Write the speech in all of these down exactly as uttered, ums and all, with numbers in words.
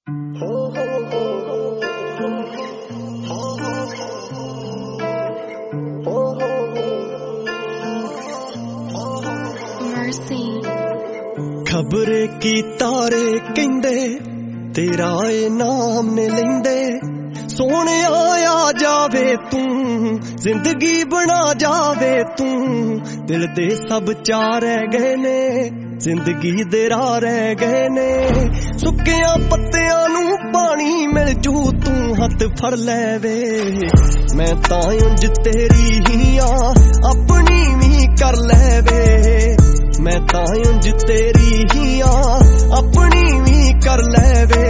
खबरे की तारे कहंदे तेरा ए नाम ने लेंदे सोने आ जावे तू जिंदगी बना जावे तू दिल दे सब चार रह गए ने जिंदगी दे राह रह गए ने सुक्कियां पत्तियां नू पानी मिल जू तू हथ फड़ ले वे मैं तां उंज तेरी ही आ अपनी भी कर ले वे मैं तां उंज तेरी ही आ अपनी भी कर ले वे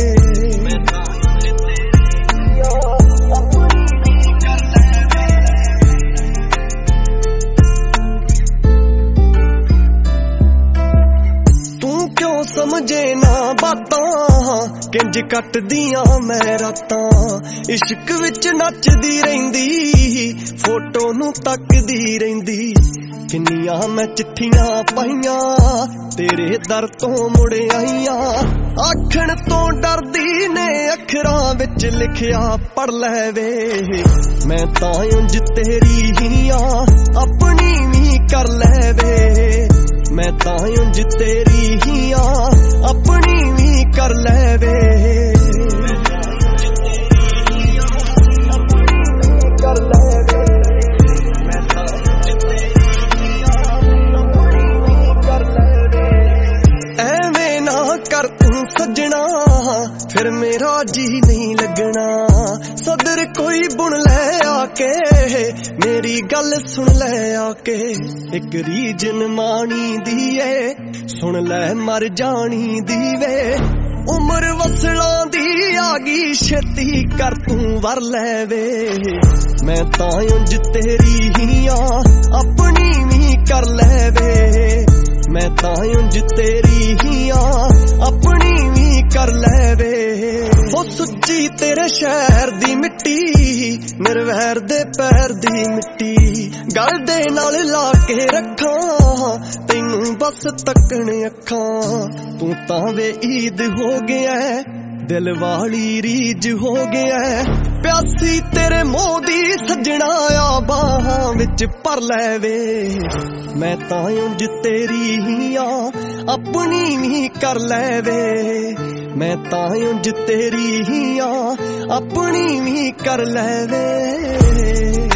समझे ना बातां किंज कट दियां मैं रातां इश्क विच नचदी रहिंदी फोटो नू तकदी रहिंदी किन्नियां मैं चिट्ठियां पाइयां तेरे दर तो मुड़ आईयां आखण तो डरदी ने अखरां विच लिखिया पढ़ ले वे मैं तां उंज तेरी ही आ अपनी भी कर ले वे मैं तां उंज तेरी ही आ अपनी भी कर ले वे एवें ना कर तू सजना फिर मेरा जी नहीं लगना सदर कोई बुन ले आके मेरी गल सुन ले आके एक रीजन मानी दी है सुन ले मर जानी दी वे उम्र वसला दी आगी छेती कर तू वर ले वे मैं तां उंज तेरी ही आ अपनी भी कर ले वे मैं तां उंज तेरी ही आ अपनी भी कर ले वे ओ सुच्ची तेरे शहर दी मिट्टी निर्वैर दे पैर दी मिट्टी गल दे नाल ला के रखां तैनू बस तकण अखां तू तां वे ईद हो गया दिल वाली रीज हो गया प्यासी तेरे मोदी सजना आ बाहां विच पर ले वे मैं तां उंज तेरी ही आ अपनी भी कर ले वे मैं तां उंज तेरी ही आ अपनी भी कर ले वे